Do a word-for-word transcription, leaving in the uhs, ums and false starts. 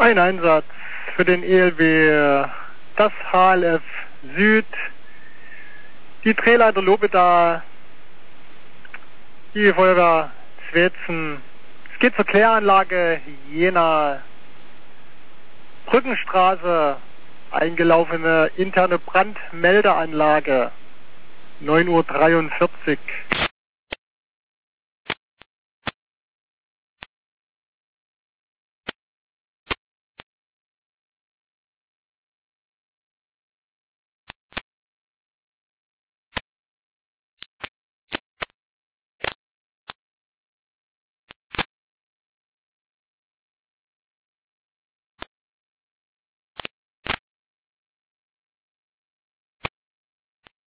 Ein Einsatz für den E L W, das H L F Süd, die Drehleiter Lobeda, die Feuerwehr Zwetzen. Es geht zur Kläranlage Jena, Brückenstraße, eingelaufene interne Brandmeldeanlage, neun Uhr dreiundvierzig.